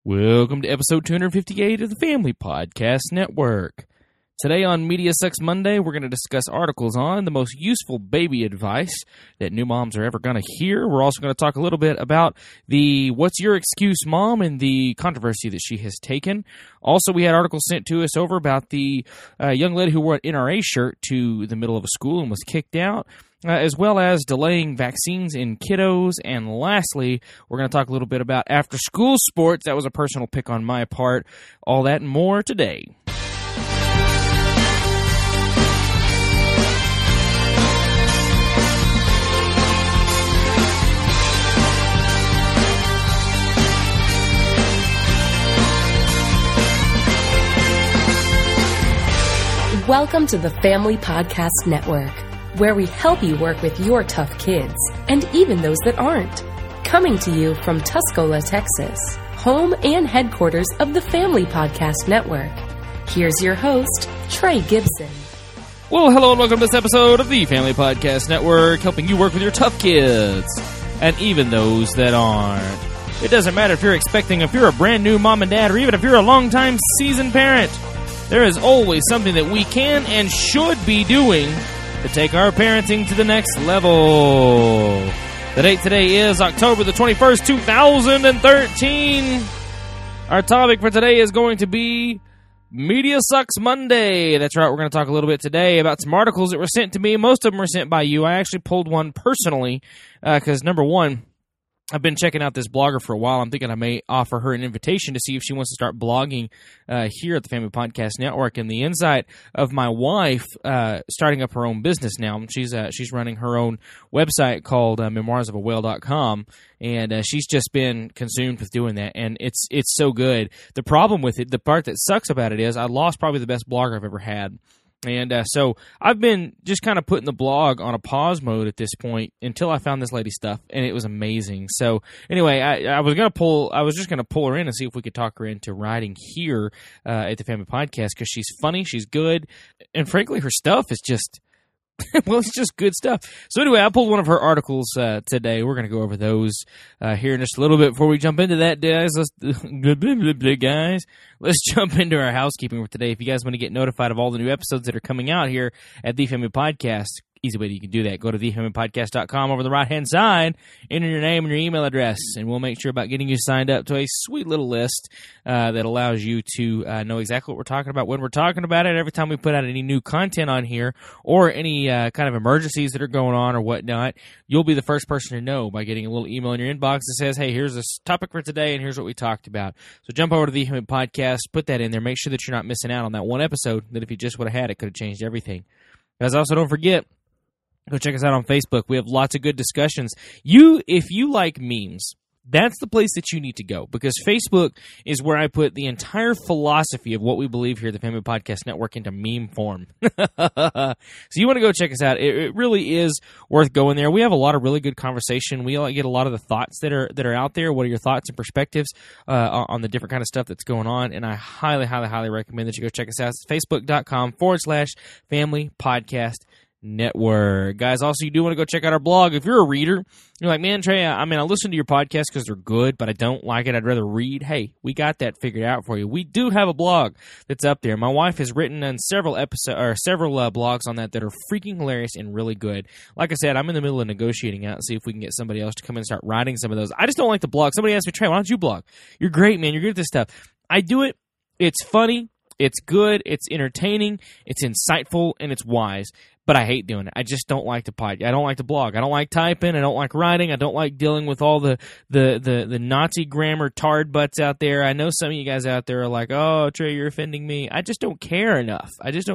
Welcome to episode 258 of the Family Podcast Network. Today on Media Sucks Monday, we're going to discuss articles on the most useful baby advice that new moms are ever going to hear. We're also going to talk a little bit about the What's Your Excuse Mom and the controversy that she has taken. Also, we had articles sent to us over about the young lady who wore an NRA shirt to the middle of a school and was kicked out. As well as delaying vaccines in kiddos. And lastly, we're going to talk a little bit about after-school sports. That was a personal pick on my part. All that and more today. Welcome to the Family Podcast Network, where we help you work with your tough kids, and even those that aren't. Coming to you from Tuscola, Texas, home and headquarters of the Family Podcast Network. Here's your host, Trey Gibson. Well, hello and welcome to this episode of the Family Podcast Network, helping you work with your tough kids, and even those that aren't. It doesn't matter if you're a brand new mom and dad, or even if you're a longtime seasoned parent. There is always something that we can and should be doing to take our parenting to the next level. The date today is October the 21st, 2013. Our topic for today is going to be Media Sucks Monday. That's right, we're going to talk a little bit today about some articles that were sent to me. Most of them were sent by you. I actually pulled one personally because, number one, I've been checking out this blogger for a while. I'm thinking I may offer her an invitation to see if she wants to start blogging here at the Family Podcast Network. And the insight of my wife starting up her own business now. She's running her own website called memoirsofawhale.com, and she's just been consumed with doing that. And it's so good. The problem with it, the part that sucks about it is I lost probably the best blogger I've ever had. And so I've been just kind of putting the blog on a pause mode at this point until I found this lady's stuff, and it was amazing. So anyway, I was just gonna pull her in and see if we could talk her into writing here at the Family Podcast because she's funny, she's good, and frankly, her stuff is just. Well, it's just good stuff. So anyway, I pulled one of her articles today. We're going to go over those here in just a little bit. Before we jump into that, guys, let's jump into our housekeeping for today. If you guys want to get notified of all the new episodes that are coming out here at The Family Podcast, easy way that you can do that. Go to thefamilypodcast.com over the right-hand side, enter your name and your email address, and we'll make sure about getting you signed up to a sweet little list that allows you to know exactly what we're talking about when we're talking about it. Every time we put out any new content on here or any kind of emergencies that are going on or whatnot, you'll be the first person to know by getting a little email in your inbox that says, hey, here's this topic for today and here's what we talked about. So jump over to the Family Podcast, put that in there, make sure that you're not missing out on that one episode that if you just would have had it, could have changed everything. Guys, also don't forget, go check us out on Facebook. We have lots of good discussions. If you like memes, that's the place that you need to go because Facebook is where I put the entire philosophy of what we believe here at the Family Podcast Network into meme form. So you want to go check us out. It really is worth going there. We have a lot of really good conversation. We get a lot of the thoughts that are out there. What are your thoughts and perspectives on the different kind of stuff that's going on? And I highly, highly, highly recommend that you go check us out. It's facebook.com/Family Podcast Network. Guys, also, you do want to go check out our blog. If you're a reader, you're like, man, Trey, I listen to your podcast because they're good, but I don't like it. I'd rather read. Hey, we got that figured out for you. We do have a blog that's up there. My wife has written on several blogs on that are freaking hilarious and really good. Like I said, I'm in the middle of negotiating out and see if we can get somebody else to come in and start writing some of those. I just don't like the blog. Somebody asked me, Trey, why don't you blog? You're great, man. You're good at this stuff. I do it. It's funny. It's good. It's entertaining. It's insightful, and it's wise. But I hate doing it. I just don't like to pod. I don't like to blog. I don't like typing. I don't like writing. I don't like dealing with all the Nazi grammar tard butts out there. I know some of you guys out there are like, oh, Trey, you're offending me. I just don't care enough.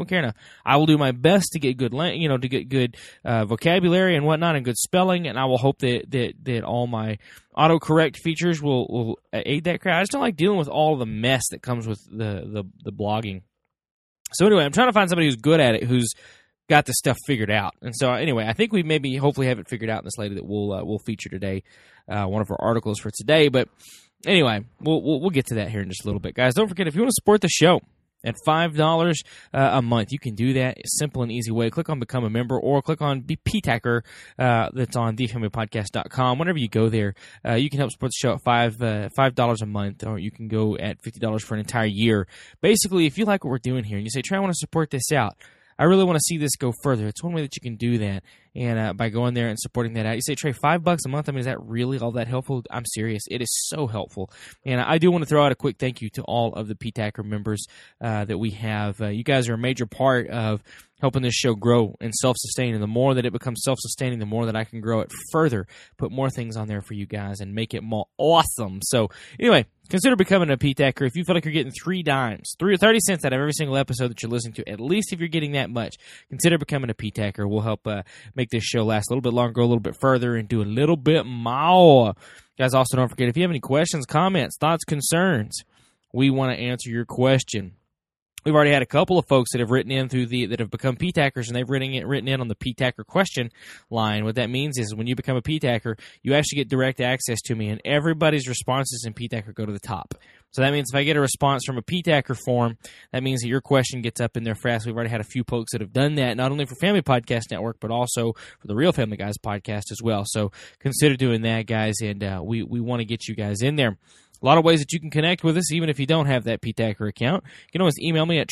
I will do my best to get good, vocabulary and whatnot and good spelling, and I will hope that all my autocorrect features will aid that crowd. I just don't like dealing with all of the mess that comes with the blogging. So anyway, I'm trying to find somebody who's good at it, who's got this stuff figured out. And so anyway, I think we maybe hopefully have it figured out in this lady that we'll feature today, one of our articles for today. But anyway, we'll get to that here in just a little bit. Guys, don't forget, if you want to support the show, At $5 a month, you can do that. It's a simple and easy way. Click on Become a Member or click on PTACR that's on thefamilypodcast.com. Whenever you go there, you can help support the show at $5 a month, or you can go at $50 for an entire year. Basically, if you like what we're doing here and you say, Trey, I want to support this out, I really want to see this go further. It's one way that you can do that, and by going there and supporting that out. You say, Trey, $5 a month, I mean, is that really all that helpful? I'm serious. It is so helpful. And I do want to throw out a quick thank you to all of the PTACR members that we have. You guys are a major part of helping this show grow and self-sustain. And the more that it becomes self-sustaining, the more that I can grow it further, put more things on there for you guys, and make it more awesome. So anyway, consider becoming a PTACR. If you feel like you're getting 3 dimes, 30 cents out of every single episode that you're listening to, at least if you're getting that much, consider becoming a PTACR. We'll help make this show last a little bit longer, go a little bit further, and do a little bit more. Guys, also don't forget, if you have any questions, comments, thoughts, concerns, we want to answer your question. We've already had a couple of folks that have written in that have become PTACRs, and they've written in on the PTACR question line. What that means is when you become a PTACR, you actually get direct access to me, and everybody's responses in PTACR go to the top. So that means if I get a response from a PTACR form, that means that your question gets up in there fast. We've already had a few folks that have done that, not only for Family Podcast Network, but also for the Real Family Guys podcast as well. So consider doing that, guys, and we want to get you guys in there. A lot of ways that you can connect with us, even if you don't have that PTACR account. You can always email me at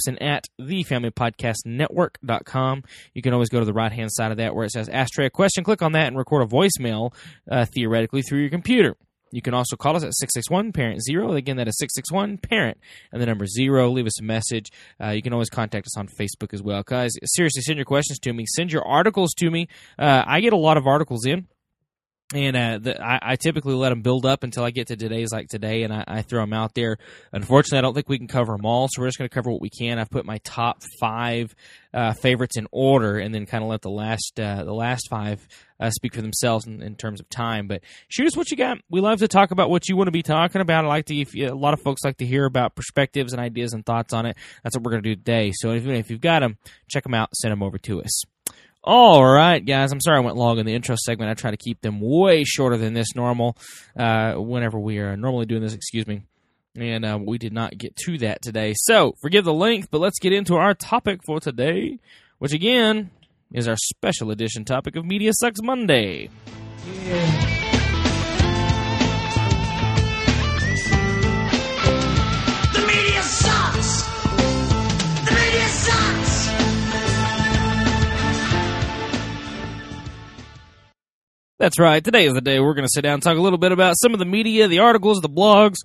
TreyGibson@thefamilypodcastnetwork.com. You can always go to the right-hand side of that where it says Ask Trey a Question. Click on that and record a voicemail, theoretically, through your computer. You can also call us at 661-PARENT-0. Again, that is 661-PARENT, and the number 0. Leave us a message. You can always contact us on Facebook as well. Guys, seriously, send your questions to me. Send your articles to me. I get a lot of articles in. And I typically let them build up until I get to today's like today, and I throw them out there. Unfortunately, I don't think we can cover them all, so we're just going to cover what we can. I've put my top 5 favorites in order, and then kind of let the last 5 speak for themselves in terms of time. But shoot us what you got. We love to talk about what you want to be talking about. A lot of folks like to hear about perspectives and ideas and thoughts on it. That's what we're going to do today. So if you've got them, check them out, send them over to us. All right, guys, I'm sorry I went long in the intro segment. I try to keep them way shorter than this whenever we are normally doing this, and we did not get to that today. So, forgive the length, but let's get into our topic for today, which, again, is our special edition topic of Media Sucks Monday. Yeah. That's right. Today is the day we're going to sit down and talk a little bit about some of the media, the articles, the blogs,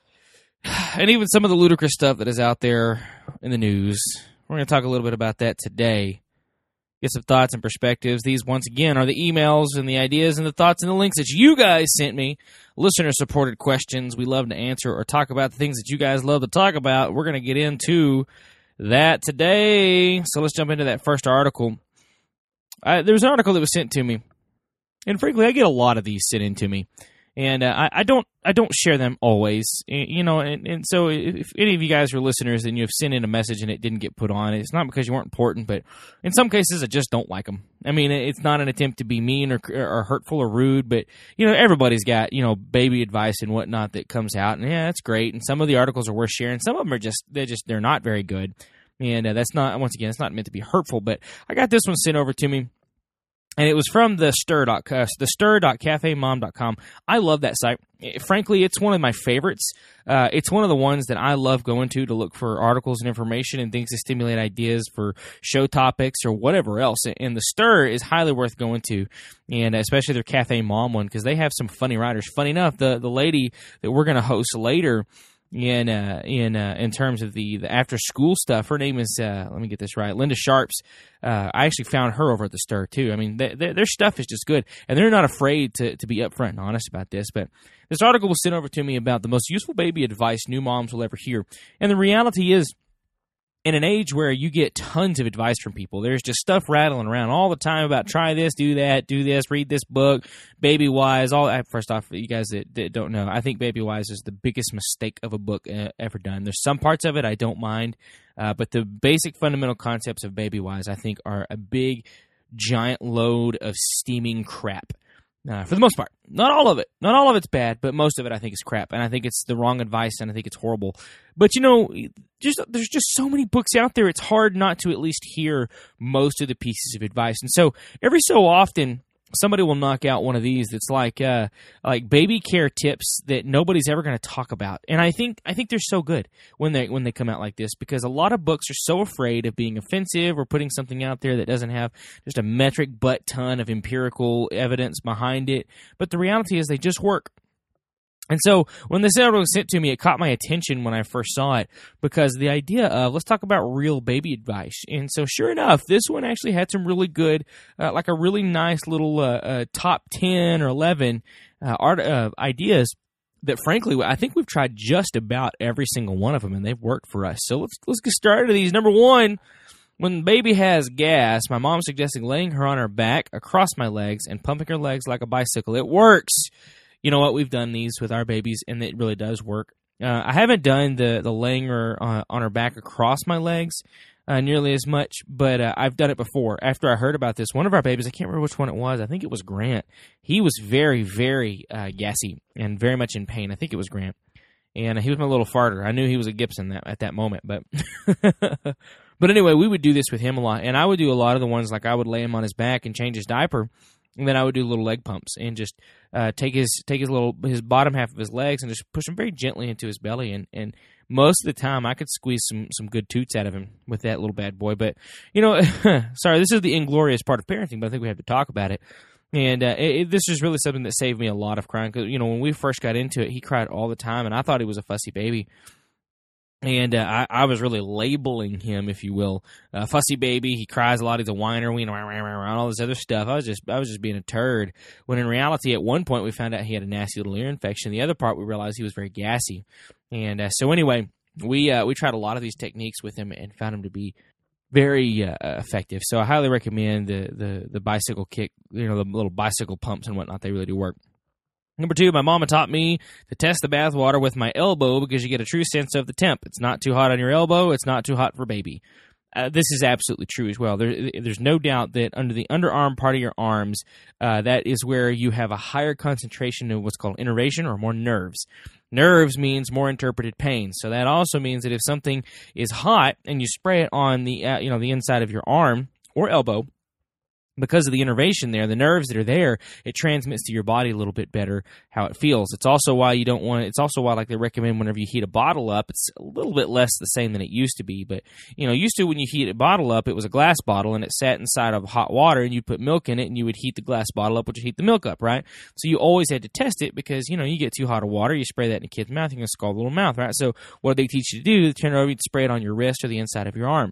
and even some of the ludicrous stuff that is out there in the news. We're going to talk a little bit about that today. Get some thoughts and perspectives. These, once again, are the emails and the ideas and the thoughts and the links that you guys sent me. Listener-supported questions we love to answer or talk about the things that you guys love to talk about. We're going to get into that today. So let's jump into that first article. There was an article that was sent to me. And frankly, I get a lot of these sent in to me, and I don't share them always, and so if any of you guys are listeners and you've sent in a message and it didn't get put on, it's not because you weren't important, but in some cases I just don't like them. I mean, it's not an attempt to be mean or hurtful or rude, but everybody's got baby advice and whatnot that comes out, and yeah, that's great. And some of the articles are worth sharing. Some of them are they're not very good, and that's not, once again, it's not meant to be hurtful. But I got this one sent over to me. And it was from the stir.cafemom.com. I love that site. Frankly, it's one of my favorites. It's one of the ones that I love going to look for articles and information and things to stimulate ideas for show topics or whatever else. And the Stir is highly worth going to, and especially their Cafe Mom one, because they have some funny writers. Funny enough, the lady that we're going to host later in terms of the after school stuff, her name is let me get this right, Linda Sharps. I actually found her over at the Stir too. I mean, their stuff is just good, and they're not afraid to be upfront and honest about this. But this article was sent over to me about the most useful baby advice new moms will ever hear, and the reality is, in an age where you get tons of advice from people, there's just stuff rattling around all the time about try this, do that, do this, read this book, Baby Wise. First off, you guys that don't know, I think Baby Wise is the biggest mistake of a book ever done. There's some parts of it I don't mind, but the basic fundamental concepts of Baby Wise, I think, are a big, giant load of steaming crap. For the most part. Not all of it. Not all of it's bad, but most of it I think is crap. And I think it's the wrong advice, and I think it's horrible. But, there's just so many books out there, it's hard not to at least hear most of the pieces of advice. And so every so often, somebody will knock out one of these that's like baby care tips that nobody's ever going to talk about. And I think they're so good when they come out like this, because a lot of books are so afraid of being offensive or putting something out there that doesn't have just a metric butt ton of empirical evidence behind it. But the reality is they just work. And so when this article was sent to me, it caught my attention when I first saw it, because the idea of, let's talk about real baby advice. And so sure enough, this one actually had some really good, like a really nice little top 10 or 11 ideas that, frankly, I think we've tried just about every single one of them, and they've worked for us. So let's get started with these. Number one, when the baby has gas, my mom's suggesting laying her on her back across my legs and pumping her legs like a bicycle. It works. You know what? We've done these with our babies, and it really does work. I haven't done the laying her on her back across my legs nearly as much, but I've done it before. After I heard about this, one of our babies, I can't remember which one it was. I think it was Grant. He was very, very gassy and very much in pain. I think it was Grant. And he was my little farter. I knew he was a Gibson at that moment, but... But anyway, we would do this with him a lot, and I would do a lot of the ones like I would lay him on his back and change his diaper. And then I would do little leg pumps and just take his bottom half of his legs and just push him very gently into his belly. And most of the time I could squeeze some good toots out of him with that little bad boy. But, sorry, this is the inglorious part of parenting, but I think we have to talk about it. And this is really something that saved me a lot of crying, because, when we first got into it, he cried all the time, and I thought he was a fussy baby. And I was really labeling him, if you will, fussy baby. He cries a lot. He's a whiner, all this other stuff. I was just being a turd. When in reality, at one point we found out he had a nasty little ear infection. The other part, we realized he was very gassy. And so anyway, we tried a lot of these techniques with him and found him to be very effective. So I highly recommend the bicycle kick, the little bicycle pumps and whatnot. They really do work. Number two, my mama taught me to test the bath water with my elbow, because you get a true sense of the temp. It's not too hot on your elbow. It's not too hot for baby. This is absolutely true as well. There's no doubt that under the underarm part of your arms, that is where you have a higher concentration of what's called innervation, or more nerves. Nerves means more interpreted pain. So that also means that if something is hot and you spray it on the the inside of your arm or elbow, because of the innervation there, the nerves that are there, it transmits to your body a little bit better how it feels. It's also why like they recommend whenever you heat a bottle up, it's a little bit less the same than it used to be. But, used to when you heat a bottle up, it was a glass bottle and it sat inside of hot water, and you'd put milk in it and you would heat the glass bottle up, which would heat the milk up, right? So you always had to test it, because, you get too hot of water, you spray that in a kid's mouth, you're going to scald the little mouth, right? So what do they teach you to do? They turn it over, you spray it on your wrist or the inside of your arm.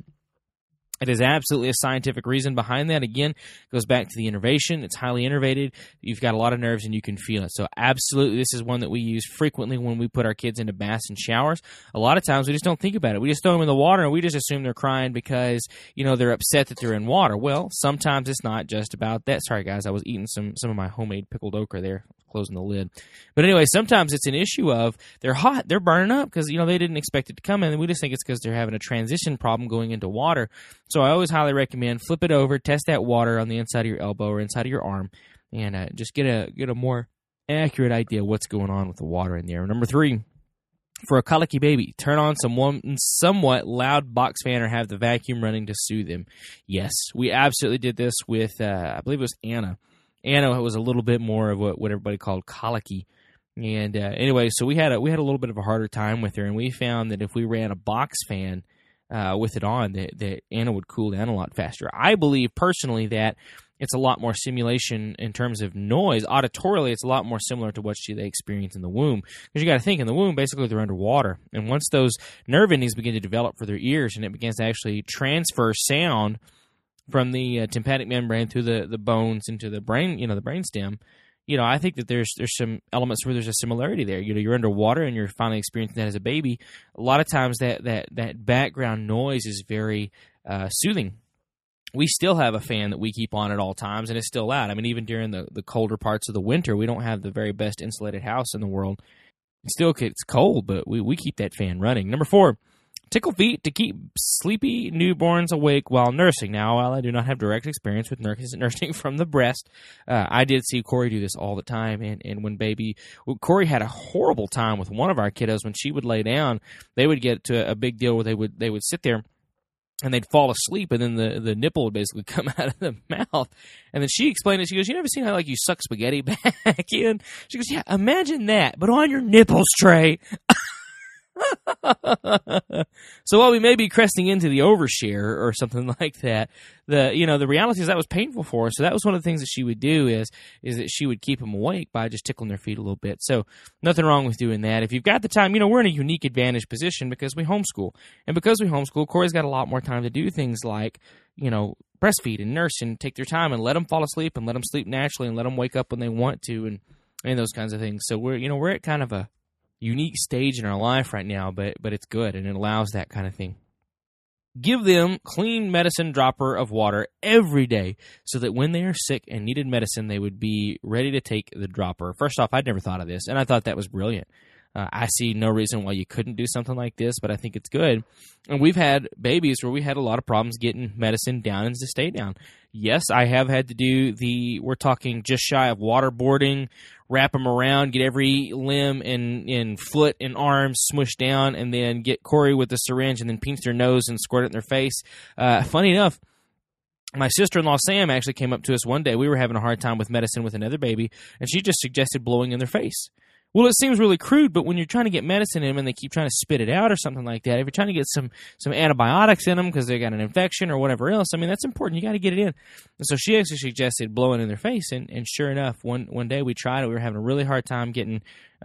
It is absolutely a scientific reason behind that. Again, it goes back to the innervation. It's highly innervated. You've got a lot of nerves, and you can feel it. So absolutely, this is one that we use frequently when we put our kids into baths and showers. A lot of times, we just don't think about it. We just throw them in the water, and we just assume they're crying because, they're upset that they're in water. Well, sometimes it's not just about that. Sorry, guys, I was eating some of my homemade pickled okra there, closing the lid. But anyway, sometimes it's an issue of they're hot, they're burning up because, they didn't expect it to come in, and we just think it's because they're having a transition problem going into water. So I always highly recommend flip it over, test that water on the inside of your elbow or inside of your arm, and just get a more accurate idea of what's going on with the water in there. Number three, for a colicky baby, turn on some somewhat loud box fan or have the vacuum running to soothe them. Yes, we absolutely did this with, I believe it was Anna. Anna was a little bit more of what everybody called colicky. And anyway, so we had a little bit of a harder time with her, and we found that if we ran a box fan with it on, that Anna would cool down a lot faster. I believe personally that it's a lot more simulation in terms of noise. Auditorily, it's a lot more similar to what they experience in the womb. Because you got to think, in the womb, basically they're underwater. And once those nerve endings begin to develop for their ears, and it begins to actually transfer sound from the tympanic membrane through the bones into the brain, the brainstem, I think that there's some elements where there's a similarity there. You're underwater and you're finally experiencing that as a baby. A lot of times that background noise is very soothing. We still have a fan that we keep on at all times, and it's still loud. I mean, even during the colder parts of the winter, we don't have the very best insulated house in the world. It's cold, but we keep that fan running. Number four, Tickle feet to keep sleepy newborns awake while nursing. Now, while I do not have direct experience with nursing from the breast, I did see Corey do this all the time. And when Corey had a horrible time with one of our kiddos. When she would lay down, they would get to a big deal where they would sit there and they'd fall asleep, and then the nipple would basically come out of the mouth. And then she explained it. She goes, "You never seen how like you suck spaghetti back in?" She goes, "Yeah, imagine that, but on your nipples, Trey." So while we may be cresting into the overshare or something like that, the reality is that was painful for her. So that was one of the things that she would do is that she would keep them awake by just tickling their feet a little bit. So nothing wrong with doing that. If you've got the time, we're in a unique advantage position because we homeschool. And because we homeschool, Corey's got a lot more time to do things like, breastfeed and nurse and take their time and let them fall asleep and let them sleep naturally and let them wake up when they want to and those kinds of things. So we're at kind of a unique stage in our life right now, but it's good, and it allows that kind of thing. Give them clean medicine dropper of water every day so that when they are sick and needed medicine, they would be ready to take the dropper. First off, I'd never thought of this, and I thought that was brilliant. I see no reason why you couldn't do something like this, but I think it's good. And we've had babies where we had a lot of problems getting medicine down and to stay down. Yes, I have had to do we're talking just shy of waterboarding, wrap them around, get every limb and foot and arm smushed down, and then get Corey with the syringe and then pinch their nose and squirt it in their face. Funny enough, my sister-in-law, Sam, actually came up to us one day. We were having a hard time with medicine with another baby, and she just suggested blowing in their face. Well, it seems really crude, but when you're trying to get medicine in them and they keep trying to spit it out or something like that, if you're trying to get some antibiotics in them because they got an infection or whatever else, that's important. You got to get it in. And so she actually suggested blowing in their face, and sure enough, one day we tried it. We were having a really hard time getting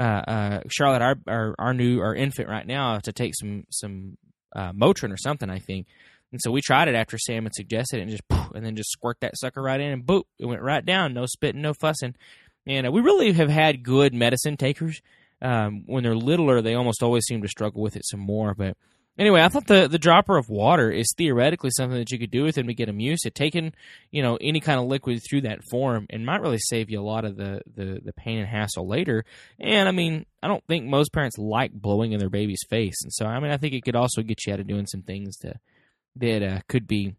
Charlotte, our infant right now, to take some Motrin or something, I think. And so we tried it after Sam had suggested it, and then just squirt that sucker right in, and boop, it went right down. No spitting, no fussing. And we really have had good medicine takers. When they're littler, they almost always seem to struggle with it some more. But anyway, I thought the dropper of water is theoretically something that you could do with them to get them used to taking, any kind of liquid through that form, and might really save you a lot of the pain and hassle later. And I don't think most parents like blowing in their baby's face, and so I think it could also get you out of doing some things that could be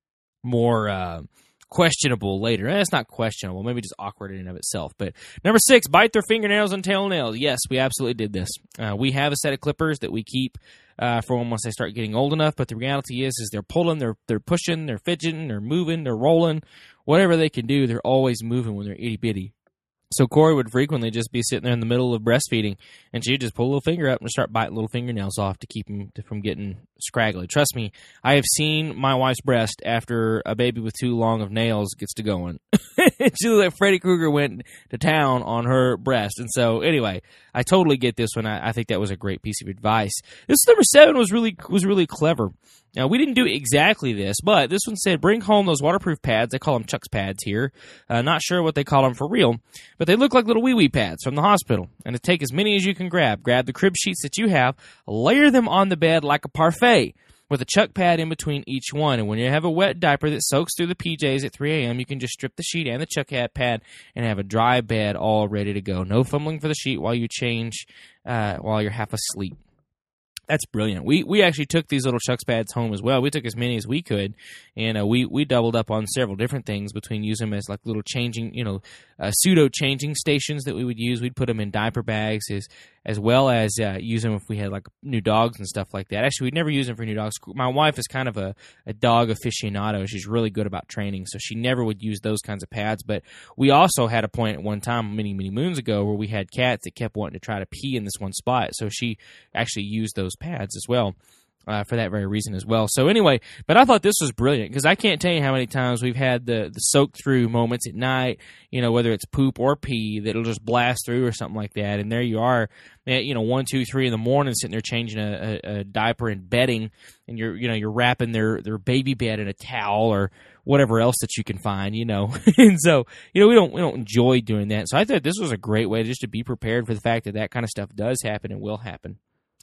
more questionable later. It's not questionable, maybe just awkward in and of itself. But number 6, bite their fingernails and tailnails. Yes, we absolutely did this. We have a set of clippers that we keep for when once they start getting old enough, but the reality is they're pulling, they're pushing, they're fidgeting, they're moving, they're rolling. Whatever they can do, they're always moving when they're itty-bitty. So Corey would frequently just be sitting there in the middle of breastfeeding, and she'd just pull a little finger up and start biting little fingernails off to keep them from getting scraggly. Trust me, I have seen my wife's breast after a baby with too long of nails gets to going. She looked like Freddy Krueger went to town on her breast. And so, anyway, I totally get this one. I think that was a great piece of advice. This number 7 was really clever. Now, we didn't do exactly this, but this one said, bring home those waterproof pads. They call them Chuck's pads here. Not sure what they call them for real, but they look like little wee-wee pads from the hospital. And to take as many as you can grab. Grab the crib sheets that you have, layer them on the bed like a parfait, with a Chuck pad in between each one. And when you have a wet diaper that soaks through the PJs at 3 a.m., you can just strip the sheet and the Chuck pad and have a dry bed all ready to go. No fumbling for the sheet while you change, while you're half asleep. That's brilliant. We actually took these little Chuck's pads home as well. We took as many as we could, and we doubled up on several different things between using them as like little changing, pseudo changing stations that we would use. We'd put them in diaper bags as well as use them if we had like new dogs and stuff like that. Actually, we'd never use them for new dogs. My wife is kind of a dog aficionado. She's really good about training, so she never would use those kinds of pads. But we also had a point at one time many moons ago where we had cats that kept wanting to try to pee in this one spot, so she actually used those pads as well. For that very reason as well. So anyway, but I thought this was brilliant because I can't tell you how many times we've had the soak through moments at night, whether it's poop or pee, that'll just blast through or something like that. And there you are at, 1, 2, 3 in the morning sitting there changing a diaper and bedding, and you're wrapping their baby bed in a towel or whatever else that you can find, And so, we don't enjoy doing that. So I thought this was a great way just to be prepared for the fact that kind of stuff does happen and will happen.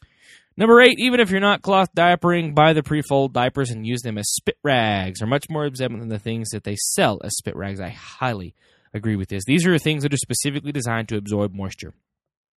Number 8, even if you're not cloth diapering, buy the pre-fold diapers and use them as spit rags. They're much more absorbent than the things that they sell as spit rags. I highly agree with this. These are things that are specifically designed to absorb moisture.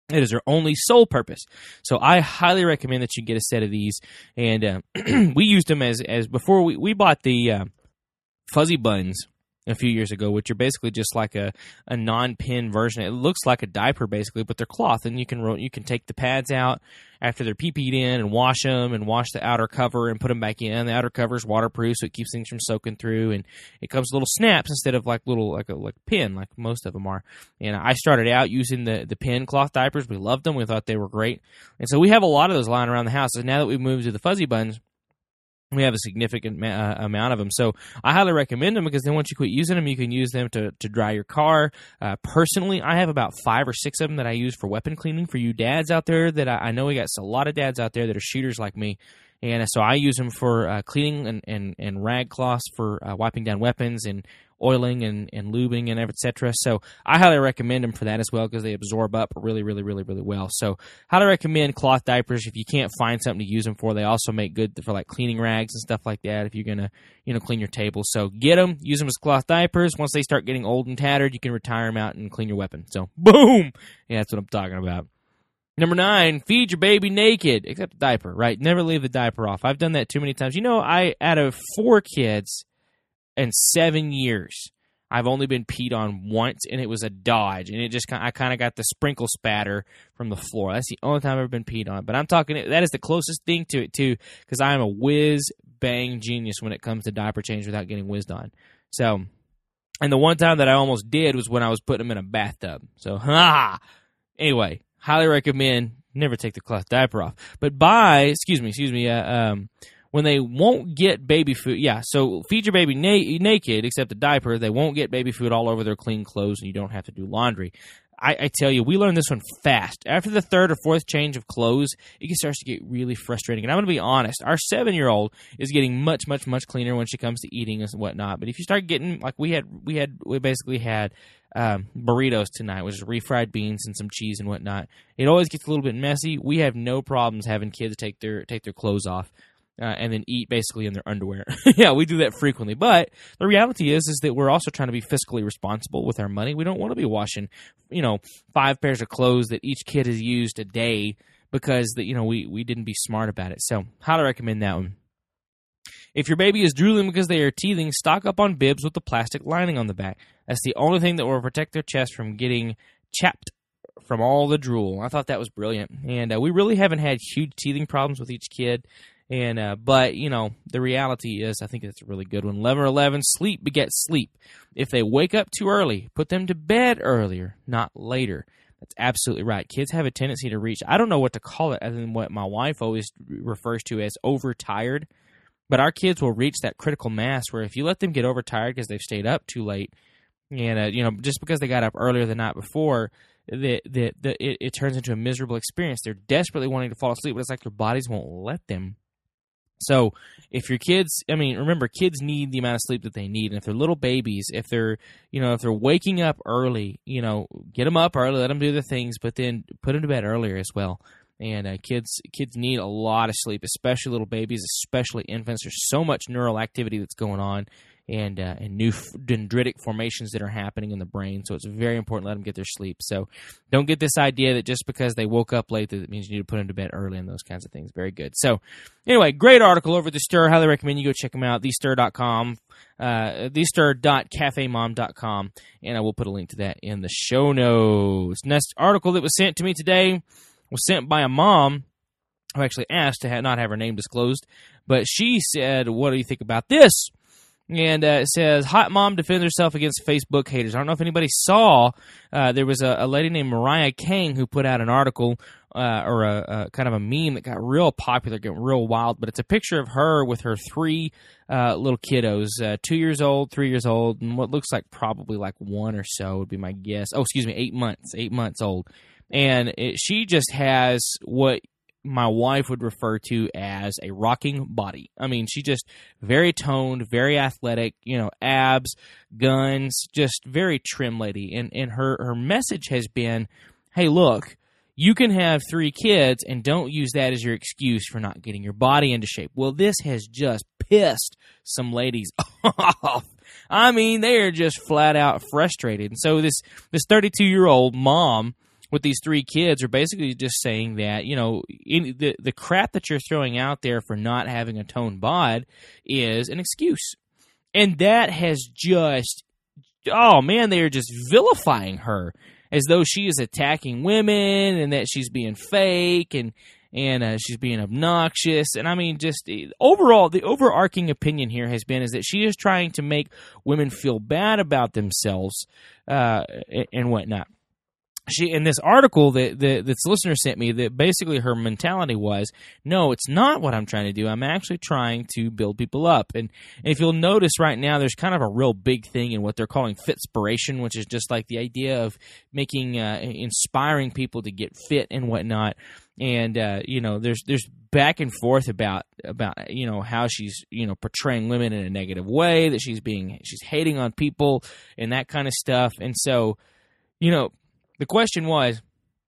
It is their only sole purpose. So I highly recommend that you get a set of these. And we used them as before we bought the Fuzzy Buns a few years ago, which are basically just like a non-pin version. It looks like a diaper basically, but they're cloth, and you can take the pads out after they're pee-peed in and wash them and wash the outer cover and put them back in. The outer cover is waterproof, so it keeps things from soaking through, and it comes with little snaps instead of like a pin like most of them are. And I started out using the pin cloth diapers. We loved them. We thought they were great, and so we have a lot of those lying around the house. And now that we've moved to the Fuzzy Buns, we have a significant amount of them. So I highly recommend them, because then once you quit using them, you can use them to dry your car. Personally, I have about 5 or 6 of them that I use for weapon cleaning. For you dads out there, that I know we got a lot of dads out there that are shooters like me. And so I use them for cleaning and rag cloths for wiping down weapons and oiling and lubing and etc. So I highly recommend them for that as well, because they absorb up really, really, really, really well. So highly recommend cloth diapers if you can't find something to use them for. They also make good for like cleaning rags and stuff like that if you're going to clean your table. So get them, use them as cloth diapers. Once they start getting old and tattered, you can retire them out and clean your weapon. So boom! Yeah, that's what I'm talking about. Number 9, feed your baby naked, except the diaper, right? Never leave the diaper off. I've done that too many times. Out of 4 kids in 7 years, I've only been peed on once, and it was a Dodge, and I kind of got the sprinkle spatter from the floor. That's the only time I've ever been peed on. But I'm talking, that is the closest thing to it, too, because I am a whiz-bang genius when it comes to diaper change without getting whizzed on. So, and the one time that I almost did was when I was putting them in a bathtub. So, anyway, highly recommend never take the cloth diaper off. But when they won't get baby food, so feed your baby naked, except the diaper. They won't get baby food all over their clean clothes, and you don't have to do laundry. I tell you, we learned this one fast. After the 3rd or 4th change of clothes, it starts to get really frustrating. And I'm going to be honest, our 7-year-old is getting much, much, much cleaner when she comes to eating and whatnot. But if you start getting, like we basically had burritos tonight, which is refried beans and some cheese and whatnot. It always gets a little bit messy. We have no problems having kids take their clothes off. And then eat basically in their underwear. Yeah, we do that frequently. But the reality is that we're also trying to be fiscally responsible with our money. We don't want to be washing, 5 pairs of clothes that each kid has used a day because we didn't be smart about it. So, highly recommend that one. If your baby is drooling because they are teething, stock up on bibs with the plastic lining on the back. That's the only thing that will protect their chest from getting chapped from all the drool. I thought that was brilliant. And we really haven't had huge teething problems with each kid. But the reality is, I think it's a really good one. 11, sleep begets sleep. If they wake up too early, put them to bed earlier, not later. That's absolutely right. Kids have a tendency to reach, I don't know what to call it other than what my wife always refers to as overtired. But our kids will reach that critical mass where if you let them get overtired because they've stayed up too late, and just because they got up earlier the night before, it turns into a miserable experience. They're desperately wanting to fall asleep, but it's like their bodies won't let them. So if your kids, remember, kids need the amount of sleep that they need. And if they're little babies, if they're waking up early, get them up early, let them do the things, but then put them to bed earlier as well. And kids need a lot of sleep, especially little babies, especially infants. There's so much neural activity that's going on, and new dendritic formations that are happening in the brain. So it's very important to let them get their sleep. So don't get this idea that just because they woke up late that it means you need to put them to bed early and those kinds of things. Very good. So anyway, great article over at The Stir. Highly recommend you go check them out, thestir.com, thestir.cafemom.com, and I will put a link to that in the show notes. Next article that was sent to me today was sent by a mom who actually asked to not have her name disclosed, but she said, "What do you think about this?" And it says, hot mom defends herself against Facebook haters. I don't know if anybody saw, there was a lady named Mariah Kang who put out an article or a kind of a meme that got real popular, got real wild. But it's a picture of her with her 3 little kiddos, 2 years old, 3 years old, and what looks like probably like 1 or so would be my guess. 8 months old. And she just has what my wife would refer to as a rocking body. She just very toned, very athletic, abs, guns, just very trim lady. And her message has been, hey, look, you can have 3 kids and don't use that as your excuse for not getting your body into shape. Well, this has just pissed some ladies off. They are just flat out frustrated. And so this 32-year-old mom with these 3 kids are basically just saying that, in the crap that you're throwing out there for not having a toned bod is an excuse. And that has just, oh man, they are just vilifying her as though she is attacking women and that she's being fake and she's being obnoxious. And I mean, just overall, the overarching opinion here has been is that she is trying to make women feel bad about themselves and whatnot. She, in this article that this listener sent me, that basically her mentality was, no, it's not what I'm trying to do. I'm actually trying to build people up. And if you'll notice right now, there's kind of a real big thing in what they're calling fitspiration, which is just like the idea of making, inspiring people to get fit and whatnot. And, there's back and forth about, how she's, portraying women in a negative way, that she's hating on people and that kind of stuff. And so, the question was,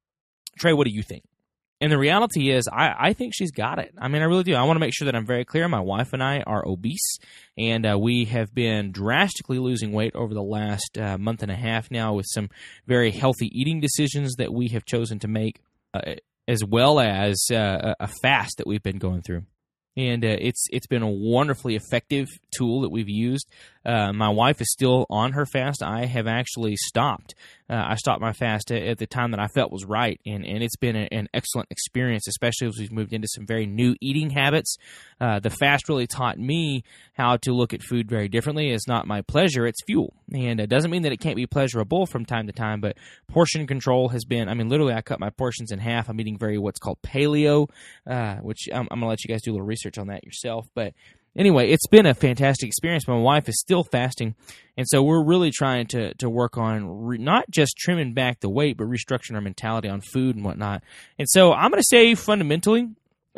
Trey, what do you think? And the reality is, I think she's got it. I mean, I really do. I want to make sure that I'm very clear. My wife and I are obese, and we have been drastically losing weight over the last month and a half now with some very healthy eating decisions that we have chosen to make, as well as a fast that we've been going through. And it's been a wonderfully effective tool that we've used. My wife is still on her fast. I have actually stopped. I stopped my fast at the time that I felt was right, and it's been an excellent experience, especially as we've moved into some very new eating habits. The fast really taught me how to look at food very differently. It's not my pleasure, it's fuel. And it doesn't mean that it can't be pleasurable from time to time, but portion control has been, literally I cut my portions in half. I'm eating what's called paleo, which I'm going to let you guys do a little research on that yourself. But anyway, it's been a fantastic experience. My wife is still fasting, and so we're really trying to work on not just trimming back the weight, but restructuring our mentality on food and whatnot. And so I'm going to say fundamentally,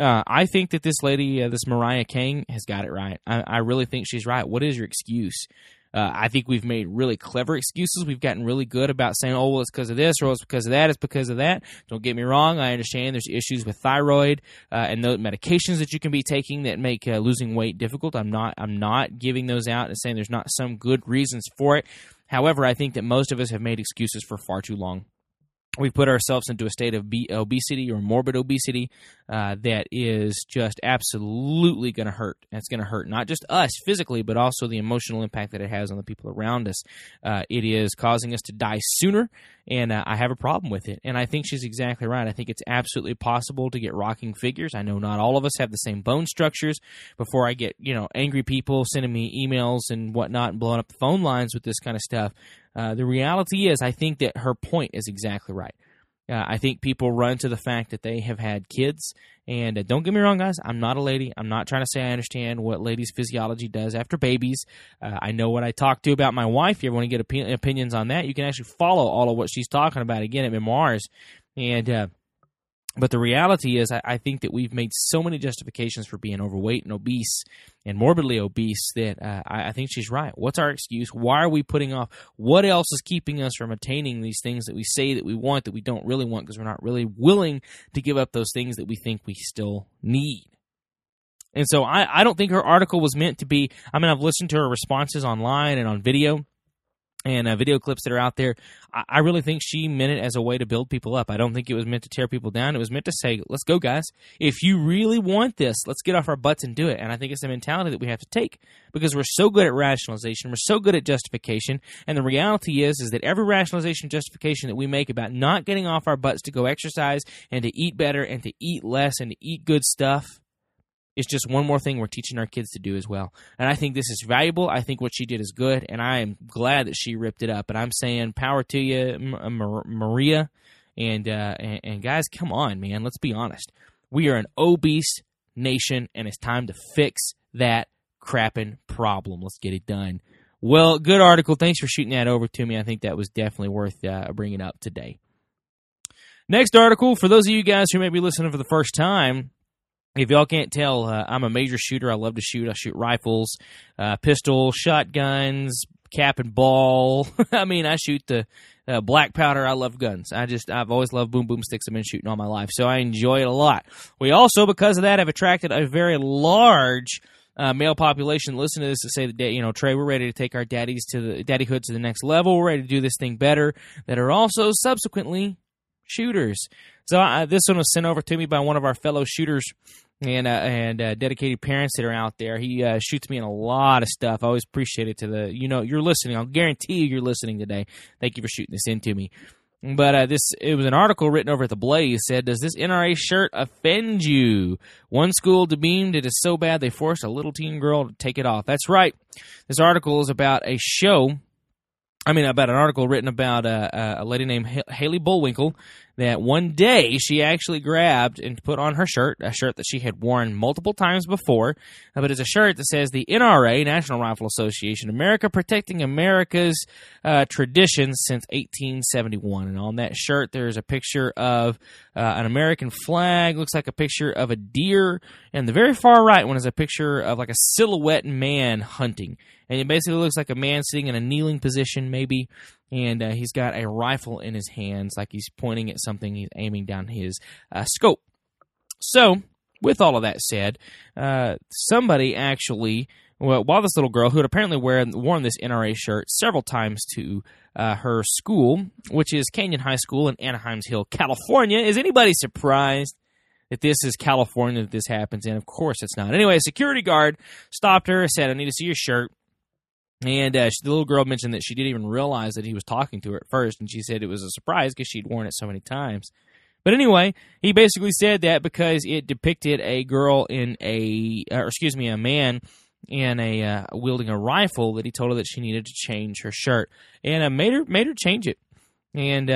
I think that this lady, this Mariah King, has got it right. I really think she's right. What is your excuse? I think we've made really clever excuses. We've gotten really good about saying, oh, well, it's because of this, or it's because of that, it's because of that. Don't get me wrong. I understand there's issues with thyroid and those medications that you can be taking that make losing weight difficult. I'm not giving those out and saying there's not some good reasons for it. However, I think that most of us have made excuses for far too long. We've put ourselves into a state of obesity or morbid obesity that is just absolutely going to hurt. It's going to hurt not just us physically, but also the emotional impact that it has on the people around us. It is causing us to die sooner, and I have a problem with it. And I think she's exactly right. I think it's absolutely possible to get rocking figures. I know not all of us have the same bone structures. Before I get angry people sending me emails and whatnot and blowing up the phone lines with this kind of stuff, the reality is I think that her point is exactly right. I think people run to the fact that they have had kids. And don't get me wrong, guys, I'm not a lady. I'm not trying to say I understand what ladies' physiology does after babies. I know what I talk to about my wife. If you ever want to get opinions on that, you can actually follow all of what she's talking about, again, at Memoirs. And but the reality is I think that we've made so many justifications for being overweight and obese and morbidly obese that I think she's right. What's our excuse? Why are we putting off? What else is keeping us from attaining these things that we say that we want that we don't really want because we're not really willing to give up those things that we think we still need? And so I don't think her article was meant to be, I've listened to her responses online and on video. And video clips that are out there, I really think she meant it as a way to build people up. I don't think it was meant to tear people down. It was meant to say, let's go, guys. If you really want this, let's get off our butts and do it. And I think it's the mentality that we have to take because we're so good at rationalization. We're so good at justification. And the reality is that every rationalization justification that we make about not getting off our butts to go exercise and to eat better and to eat less and to eat good stuff, it's just one more thing we're teaching our kids to do as well. And I think this is valuable. I think what she did is good, and I am glad that she ripped it up. And I'm saying power to you, Maria. And guys, come on, man. Let's be honest. We are an obese nation, and it's time to fix that crapping problem. Let's get it done. Well, good article. Thanks for shooting that over to me. I think that was definitely worth bringing up today. Next article, for those of you guys who may be listening for the first time, if y'all can't tell, I'm a major shooter. I love to shoot. I shoot rifles, pistols, shotguns, cap and ball. I shoot the black powder. I love guns. I've always loved boom sticks. I've been shooting all my life, so I enjoy it a lot. We also, because of that, have attracted a very large male population. Listen to this to say that, Trey, we're ready to take our daddyhood to the next level. We're ready to do this thing better. That are also subsequently shooters. So this one was sent over to me by one of our fellow shooters and dedicated parents that are out there. He shoots me in a lot of stuff. I always appreciate it you're listening. I'll guarantee you're listening today. Thank you for shooting this into me. But it was an article written over at The Blaze. Said, does this NRA shirt offend you? One school deemed it is so bad they forced a little teen girl to take it off. That's right. This article is about about an article written about a lady named Haley Bullwinkle, that one day she actually grabbed and put on her shirt, a shirt that she had worn multiple times before, but it's a shirt that says the NRA, National Rifle Association, America Protecting America's Traditions since 1871. And on that shirt, there's a picture of an American flag, looks like a picture of a deer, and the very far right one is a picture of like a silhouette man hunting. And it basically looks like a man sitting in a kneeling position, maybe, and he's got a rifle in his hands, like he's pointing at something. He's aiming down his scope. So, with all of that said, somebody actually, while this little girl, who had apparently worn this NRA shirt several times to her school, which is Canyon High School in Anaheim Hill, California. Is anybody surprised that this is California that this happens in? Of course it's not. Anyway, a security guard stopped her and said, I need to see your shirt. And the little girl mentioned that she didn't even realize that he was talking to her at first, and she said it was a surprise because she'd worn it so many times. But anyway, he basically said that because it depicted a man in wielding a rifle, that he told her that she needed to change her shirt, and made her change it. And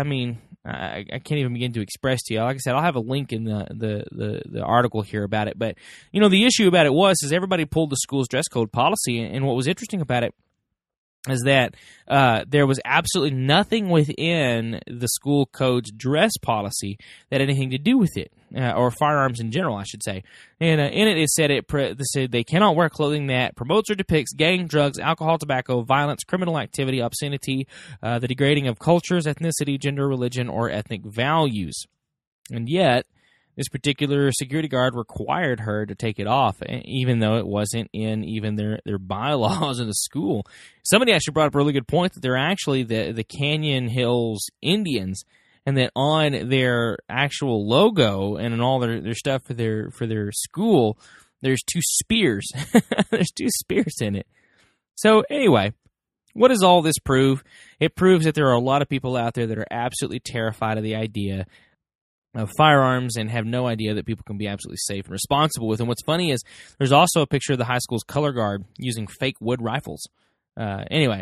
I can't even begin to express to you. Like I said, I'll have a link in the article here about it. But, the issue about it is everybody pulled the school's dress code policy. And what was interesting about it is that there was absolutely nothing within the school code's dress policy that had anything to do with it, or firearms in general, I should say. And in it said they cannot wear clothing that promotes or depicts gang, drugs, alcohol, tobacco, violence, criminal activity, obscenity, the degrading of cultures, ethnicity, gender, religion, or ethnic values. And yet, this particular security guard required her to take it off, even though it wasn't in even their bylaws in the school. Somebody actually brought up a really good point that they're actually the Canyon Hills Indians, and that on their actual logo and in all their stuff for their school, there's two spears. There's two spears in it. So anyway, what does all this prove? It proves that there are a lot of people out there that are absolutely terrified of the idea of firearms and have no idea that people can be absolutely safe and responsible with them. What's funny is there's also a picture of the high school's color guard using fake wood rifles. Anyway,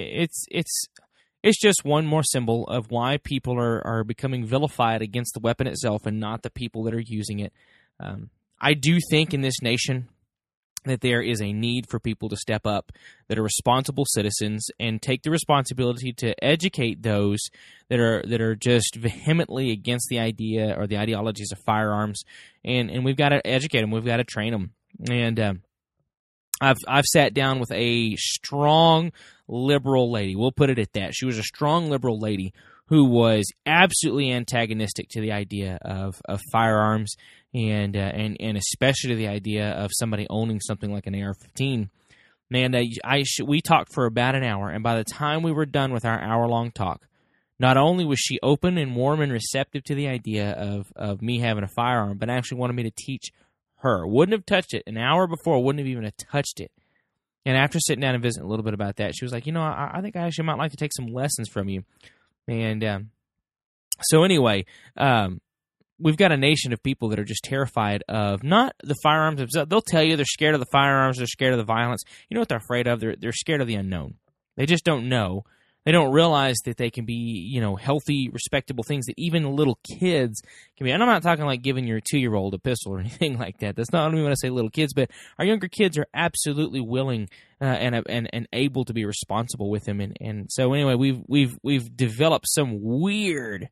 it's just one more symbol of why people are becoming vilified against the weapon itself and not the people that are using it. I do think in this nation that there is a need for people to step up that are responsible citizens and take the responsibility to educate those that are just vehemently against the idea or the ideologies of firearms. And we've got to educate them. We've got to train them. And I've sat down with a strong liberal lady. We'll put it at that. She was a strong liberal lady who was absolutely antagonistic to the idea of firearms and especially the idea of somebody owning something like an AR-15. Man, we talked for about an hour, and by the time we were done with our hour-long talk, not only was she open and warm and receptive to the idea of me having a firearm, but actually wanted me to teach her. Wouldn't have touched it. An hour before, wouldn't have even have touched it. And after sitting down and visiting a little bit about that, she was like, I think I actually might like to take some lessons from you. And so anyway, we've got a nation of people that are just terrified of not the firearms themselves. They'll tell you they're scared of the firearms, they're scared of the violence. You know what they're afraid of? They're scared of the unknown. They just don't know. They don't realize that they can be, healthy, respectable things that even little kids can be. And I'm not talking like giving your 2-year-old a pistol or anything like that. That's not only when I say little kids, but our younger kids are absolutely willing and able to be responsible with them. And so anyway, we've developed some weird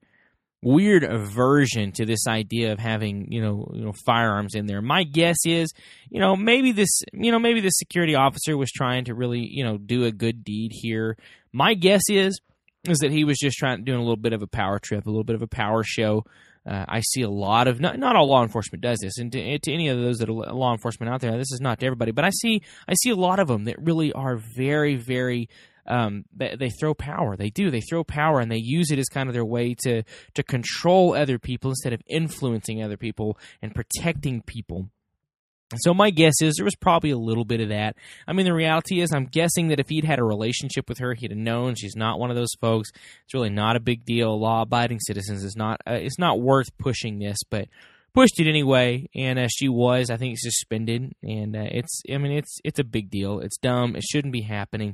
aversion to this idea of having firearms in there. My guess is maybe this security officer was trying to really do a good deed here. My guess is that he was just doing a little bit of a power trip, a little bit of a power show. I see a lot of not all law enforcement does this, and to any of those that are law enforcement out there, this is not to everybody, but I see a lot of them that really are very, very they throw power. They do. They throw power, and they use it as kind of their way to control other people instead of influencing other people and protecting people. So my guess is there was probably a little bit of that. I mean, the reality is I'm guessing that if he'd had a relationship with her, he'd have known she's not one of those folks. It's really not a big deal. Law-abiding citizens is not it's not worth pushing this, but pushed it anyway, and she was, I think, suspended, and it's a big deal. It's dumb. It shouldn't be happening,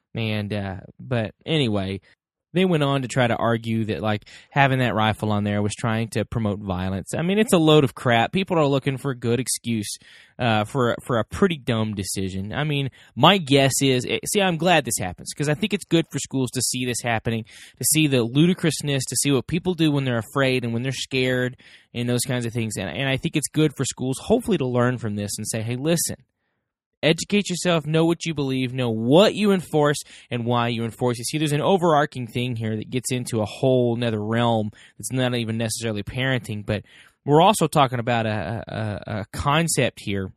and but anyway, they went on to try to argue that, like, having that rifle on there was trying to promote violence. I mean, it's a load of crap. People are looking for a good excuse for a pretty dumb decision. I mean, my guess is, see, I'm glad this happens, because I think it's good for schools to see this happening, to see the ludicrousness, to see what people do when they're afraid and when they're scared and those kinds of things. And I think it's good for schools, hopefully, to learn from this and say, hey, listen, educate yourself, know what you believe, know what you enforce, and why you enforce it. See, there's an overarching thing here that gets into a whole nother realm that's not even necessarily parenting, but we're also talking about a concept here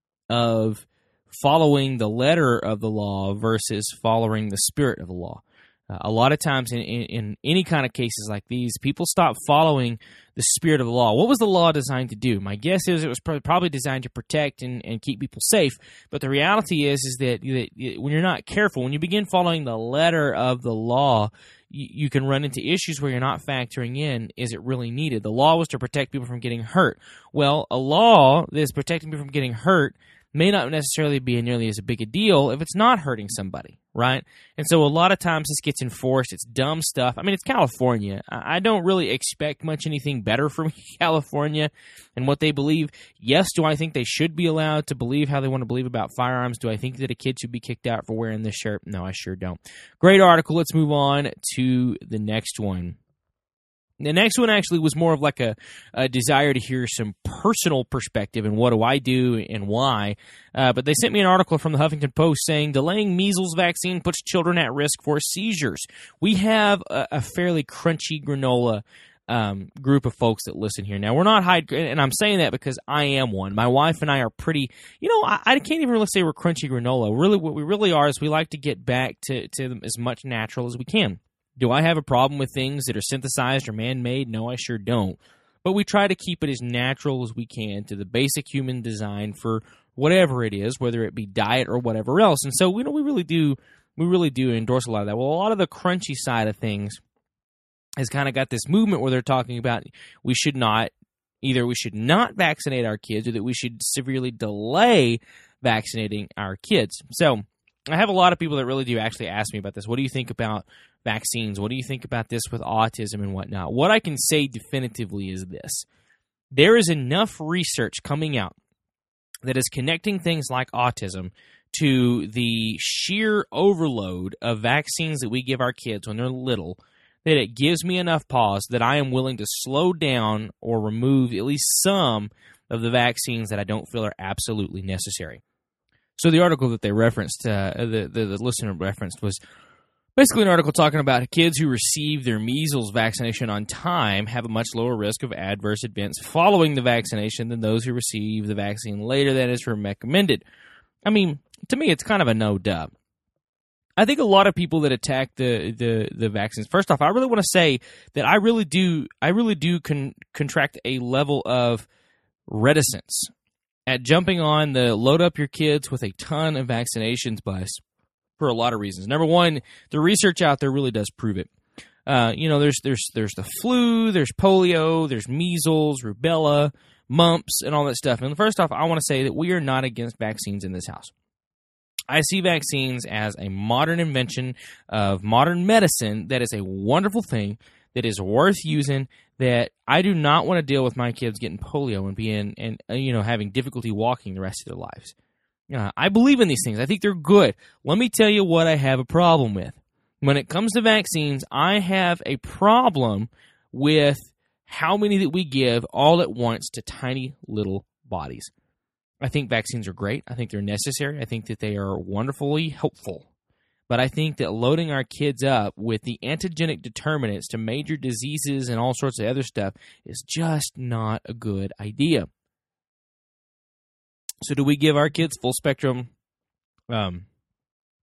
of following the letter of the law versus following the spirit of the law. A lot of times in any kind of cases like these, people stop following the spirit of the law. What was the law designed to do? My guess is it was probably designed to protect and keep people safe. But the reality is that when you're not careful, when you begin following the letter of the law, you can run into issues where you're not factoring in, is it really needed? The law was to protect people from getting hurt. Well, a law that is protecting people from getting hurt may not necessarily be nearly as big a deal if it's not hurting somebody, right? And so a lot of times this gets enforced. It's dumb stuff. I mean, it's California. I don't really expect much anything better from California and what they believe. Yes, do I think they should be allowed to believe how they want to believe about firearms? Do I think that a kid should be kicked out for wearing this shirt? No, I sure don't. Great article. Let's move on to the next one. The next one actually was more of like a desire to hear some personal perspective and what do I do and why. But they sent me an article from the Huffington Post saying, delaying measles vaccine puts children at risk for seizures. We have a fairly crunchy granola group of folks that listen here. Now, we're not and I'm saying that because I am one. My wife and I are pretty, I can't even really say we're crunchy granola. Really, what we really are is we like to get back to as much natural as we can. Do I have a problem with things that are synthesized or man-made? No, I sure don't. But we try to keep it as natural as we can to the basic human design for whatever it is, whether it be diet or whatever else. And so, we really do endorse a lot of that. Well, a lot of the crunchy side of things has kind of got this movement where they're talking about we should not vaccinate our kids or that we should severely delay vaccinating our kids. So I have a lot of people that really do actually ask me about this. What do you think about vaccines? What do you think about this with autism and whatnot? What I can say definitively is this. There is enough research coming out that is connecting things like autism to the sheer overload of vaccines that we give our kids when they're little that it gives me enough pause that I am willing to slow down or remove at least some of the vaccines that I don't feel are absolutely necessary. So the article that they referenced, the listener referenced, was basically an article talking about kids who receive their measles vaccination on time have a much lower risk of adverse events following the vaccination than those who receive the vaccine later than is recommended. I mean, to me, it's kind of a no-dub. I think a lot of people that attack the vaccines, first off, I really want to say that I really do contract a level of reticence at jumping on the load up your kids with a ton of vaccinations bus for a lot of reasons. Number one, the research out there really does prove it. There's the flu, there's polio, there's measles, rubella, mumps, and all that stuff. And first off, I want to say that we are not against vaccines in this house. I see vaccines as a modern invention of modern medicine that is a wonderful thing, that is worth using, that I do not want to deal with my kids getting polio and having difficulty walking the rest of their lives. I believe in these things. I think they're good. Let me tell you what I have a problem with. When it comes to vaccines, I have a problem with how many that we give all at once to tiny little bodies. I think vaccines are great. I think they're necessary. I think that they are wonderfully helpful. But I think that loading our kids up with the antigenic determinants to major diseases and all sorts of other stuff is just not a good idea. So do we give our kids full spectrum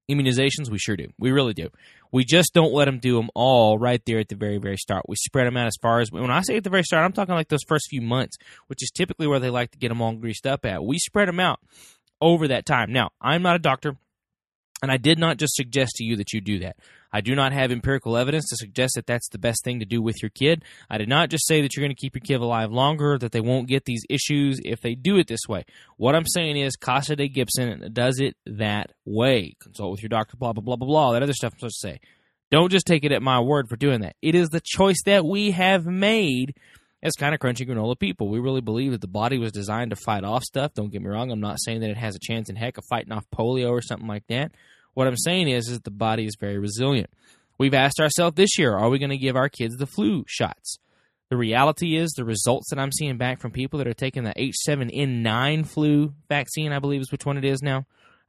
Immunizations, we sure do. We really do. We just don't let them do them all right there at the very, very start. We spread them out as far as, when I say at the very start, I'm talking like those first few months, which is typically where they like to get them all greased up at. We spread them out over that time. Now, I'm not a doctor, and I did not just suggest to you that you do that. I do not have empirical evidence to suggest that that's the best thing to do with your kid. I did not just say that you're going to keep your kid alive longer, that they won't get these issues if they do it this way. What I'm saying is Casa de Gibson does it that way. Consult with your doctor, blah, blah, blah, blah, blah, that other stuff I'm supposed to say. Don't just take it at my word for doing that. It is the choice that we have made as kind of crunchy granola people. We really believe that the body was designed to fight off stuff. Don't get me wrong. I'm not saying that it has a chance in heck of fighting off polio or something like that. What I'm saying is that the body is very resilient. We've asked ourselves this year, are we going to give our kids the flu shots? The reality is the results that I'm seeing back from people that are taking the H7N9 flu vaccine, I believe is which one it is now,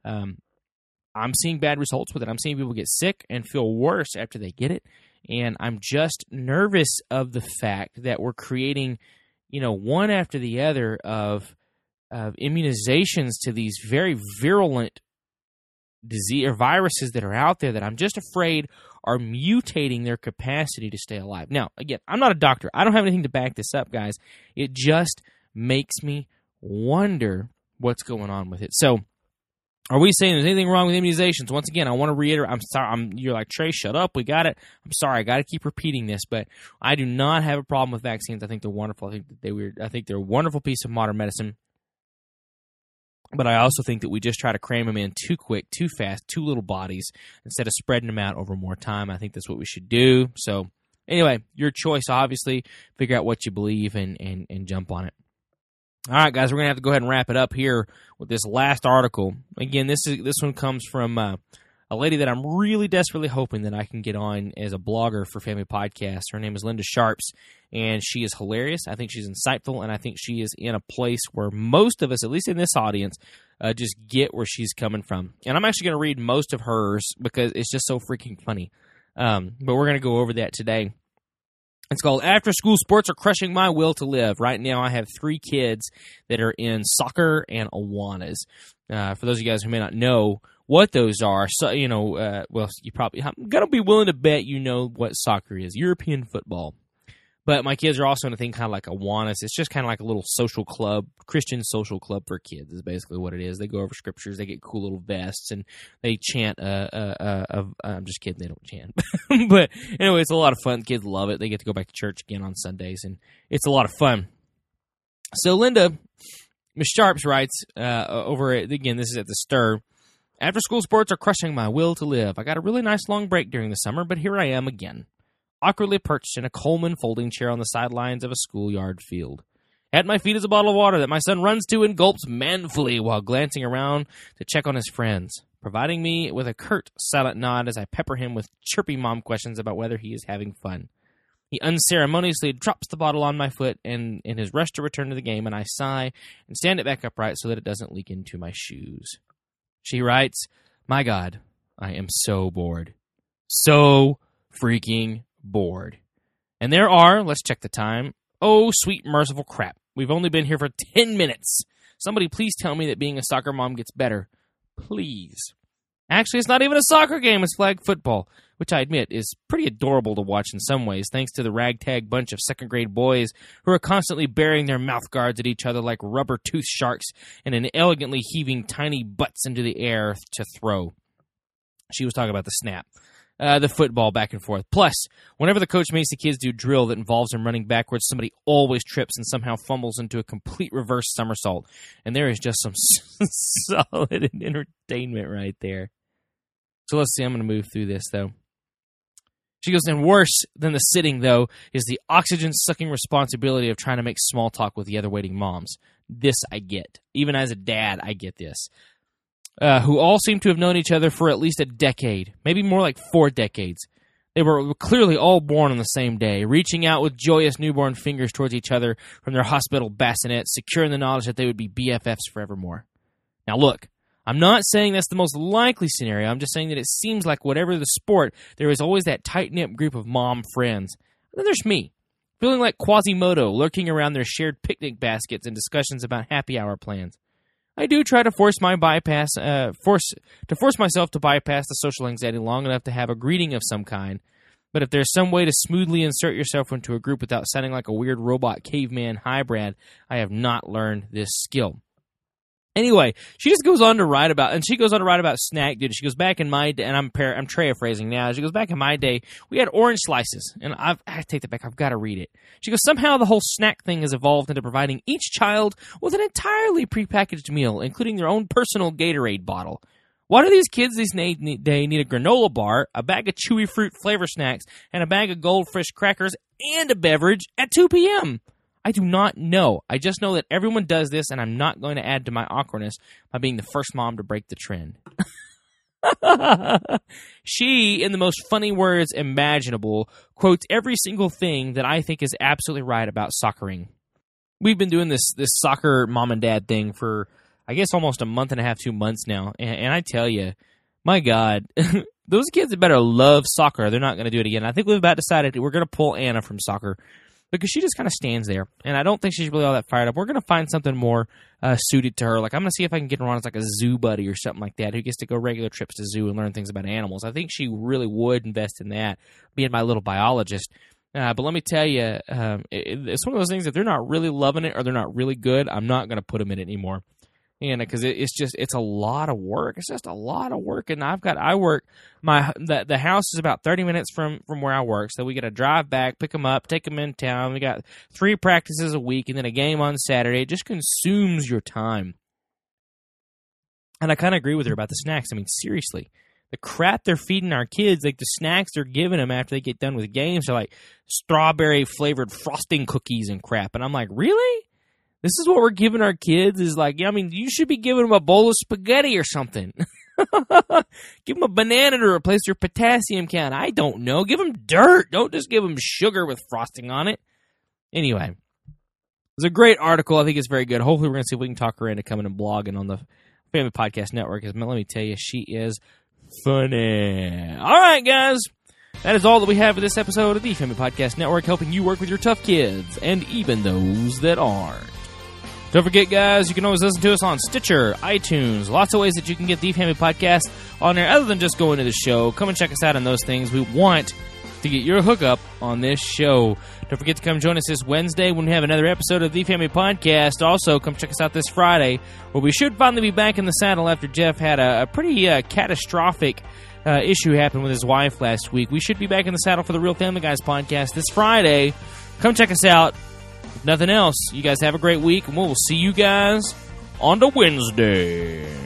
I'm seeing bad results with it. I'm seeing people get sick and feel worse after they get it. And I'm just nervous of the fact that we're creating, one after the other of immunizations to these very virulent disease or viruses that are out there that I'm just afraid are mutating their capacity to stay alive. Now, again, I'm not a doctor. I don't have anything to back this up, guys. It just makes me wonder what's going on with it. So, are we saying there's anything wrong with immunizations? Once again, I want to reiterate. I'm sorry. You're like, Trey, shut up. We got it. I'm sorry. I got to keep repeating this, but I do not have a problem with vaccines. I think they're wonderful. I think they're a wonderful piece of modern medicine. But I also think that we just try to cram them in too quick, too fast, too little bodies, instead of spreading them out over more time. I think that's what we should do. So, anyway, your choice, obviously. Figure out what you believe and jump on it. All right, guys, we're going to have to go ahead and wrap it up here with this last article. Again, this one comes from a lady that I'm really desperately hoping that I can get on as a blogger for Family Podcast. Her name is Linda Sharps, and she is hilarious. I think she's insightful, and I think she is in a place where most of us, at least in this audience, just get where she's coming from. And I'm actually going to read most of hers because it's just so freaking funny. But we're going to go over that today. It's called After School Sports Are Crushing My Will to Live. Right now I have 3 kids that are in soccer and Awanas. For those of you guys who may not know what those are, so you probably, I'm going to be willing to bet you know what soccer is, European football. But my kids are also in a thing kind of like Awanas. It's just kind of like a little social club, Christian social club for kids is basically what it is. They go over scriptures, they get cool little vests, and they chant. I'm just kidding, they don't chant. But anyway, it's a lot of fun. Kids love it. They get to go back to church again on Sundays, and it's a lot of fun. So Linda, Ms. Sharps writes again, this is at the Stir. After school sports are crushing my will to live. I got a really nice long break during the summer, but here I am again, awkwardly perched in a Coleman folding chair on the sidelines of a schoolyard field. At my feet is a bottle of water that my son runs to and gulps manfully while glancing around to check on his friends, providing me with a curt, silent nod as I pepper him with chirpy mom questions about whether he is having fun. He unceremoniously drops the bottle on my foot in his rush to return to the game, and I sigh and stand it back upright so that it doesn't leak into my shoes. She writes, "My God, I am so bored. So freaking bored. And there are, let's check the time, oh, sweet merciful crap. We've only been here for 10 minutes. Somebody please tell me that being a soccer mom gets better. Please." Actually, it's not even a soccer game, it's flag football, which I admit is pretty adorable to watch in some ways, thanks to the ragtag bunch of second-grade boys who are constantly burying their mouth guards at each other like rubber-toothed sharks and then elegantly heaving tiny butts into the air to throw. She was talking about the snap. The football back and forth. Plus, whenever the coach makes the kids do drill that involves them running backwards, somebody always trips and somehow fumbles into a complete reverse somersault. And there is just some solid entertainment right there. So let's see. I'm going to move through this, though. She goes, and worse than the sitting, though, is the oxygen-sucking responsibility of trying to make small talk with the other waiting moms. This I get. Even as a dad, I get this. Who all seem to have known each other for at least a decade, maybe more like 4 decades. They were clearly all born on the same day, reaching out with joyous newborn fingers towards each other from their hospital bassinets, secure in the knowledge that they would be BFFs forevermore. Now look, I'm not saying that's the most likely scenario. I'm just saying that it seems like whatever the sport, there is always that tight-knit group of mom friends. And then there's me, feeling like Quasimodo, lurking around their shared picnic baskets and discussions about happy hour plans. I do try to force myself to bypass the social anxiety long enough to have a greeting of some kind. But if there's some way to smoothly insert yourself into a group without sounding like a weird robot caveman hybrid, I have not learned this skill. Anyway, she just goes on to write about, snack duty. She goes, back in my day, and I'm paraphrasing now. She goes, back in my day, we had orange slices, and I take that back. I've got to read it. She goes, somehow the whole snack thing has evolved into providing each child with an entirely prepackaged meal, including their own personal Gatorade bottle. Why do these kids these days need a granola bar, a bag of chewy fruit flavor snacks, and a bag of Goldfish crackers, and a beverage at 2 p.m.? I do not know. I just know that everyone does this, and I'm not going to add to my awkwardness by being the first mom to break the trend. She, in the most funny words imaginable, quotes every single thing that I think is absolutely right about soccering. We've been doing this soccer mom and dad thing for, I guess, almost a month and a half, 2 months now. And I tell you, my God, those kids better love soccer. They're not going to do it again. I think we've about decided we're going to pull Anna from soccer, because she just kind of stands there, and I don't think she's really all that fired up. We're going to find something more suited to her. Like, I'm going to see if I can get her on as like a zoo buddy or something like that, who gets to go regular trips to zoo and learn things about animals. I think she really would invest in that, being my little biologist. But let me tell you, it's one of those things that they're not really loving it or they're not really good, I'm not going to put them in it anymore. And because it's a lot of work. It's just a lot of work. And the house is about 30 minutes from where I work. So we got to drive back, pick them up, take them in town. We got 3 practices a week and then a game on Saturday. It just consumes your time. And I kind of agree with her about the snacks. I mean, seriously, the crap they're feeding our kids, like the snacks they're giving them after they get done with games are like strawberry flavored frosting cookies and crap. And I'm like, really? This is what we're giving our kids? Is like, I mean, you should be giving them a bowl of spaghetti or something. Give them a banana to replace their potassium count. I don't know. Give them dirt. Don't just give them sugar with frosting on it. Anyway, it's a great article. I think it's very good. Hopefully, we're going to see if we can talk her into coming and blogging on the Family Podcast Network. Because let me tell you, she is funny. All right, guys. That is all that we have for this episode of the Family Podcast Network, helping you work with your tough kids, and even those that aren't. Don't forget, guys, you can always listen to us on Stitcher, iTunes, lots of ways that you can get the Family Podcast on there other than just going to the show. Come and check us out on those things. We want to get your hookup on this show. Don't forget to come join us this Wednesday when we have another episode of the Family Podcast. Also, come check us out this Friday, where we should finally be back in the saddle after Jeff had a pretty catastrophic issue happen with his wife last week. We should be back in the saddle for the Real Family Guys podcast this Friday. Come check us out. If nothing else, you guys have a great week, and we'll see you guys on the Wednesday.